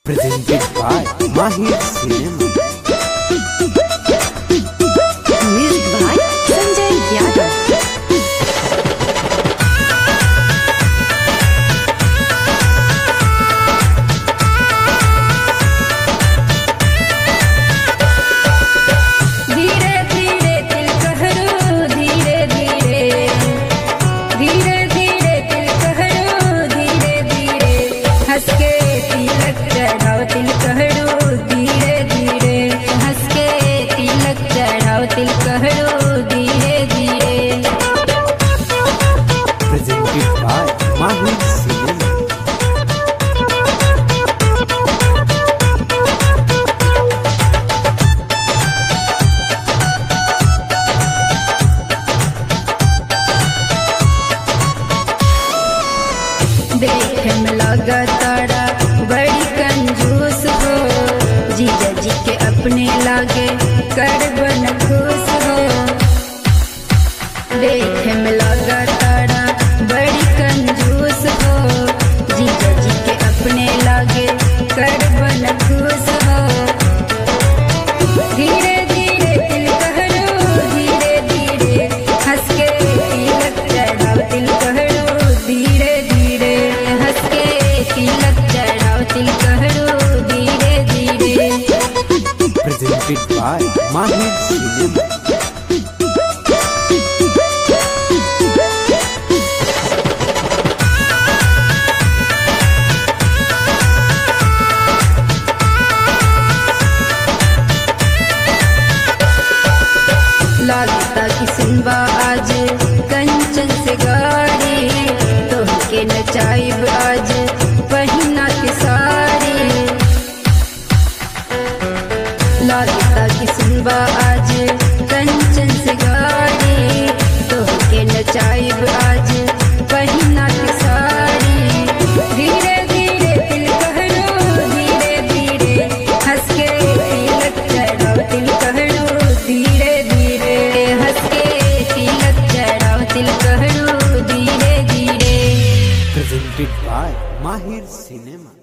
Presented by Mahir Cinema. Music by Sanjay Yadav. धीरे धीरे दिल कहरो धीरे धीरे धीरे धीरे दिल कहरो धीरे धीरे हंस के तिलक चढ़ाओ दिल कहरो धीरे धीरे हंस के तिलक चढ़ाओ दिल कहरो धीरे धीरे Presented by Mahir Cinema. देखे में लगा तारा बड़ी कंजूस हो जीजा जी के अपने लागे कर बन खुश हो देखे में लगा तारा बड़ी कंजूस हो जीजा जी के अपने लागे कर बन खुश हो धीरे धीरे दिल कहरो धीरे धीरे हंस के तिलक चढ़ाओ दिल कहरो धीरे धीरे हंस के तिलक चढ़ाओ दिल कहरो धीरे धीरे Presented by Mahir Cinema. लागता कि सुनबा आज कंचन से गाड़ी तोहके नचाइब आज पहिना के साड़ी लागता कि सुनबा आज कंचन से गाड़ी तोहके नचाइब आज पहिना के साड़ी धीरे धीरे दिल कहरो धीरे धीरे हंस के तिलक चढ़ाओ दिल कहरो धीरे धीरे हंस के तिलक चढ़ाओ दिल कहरो धीरे धीरे Presented by Mahir Cinema.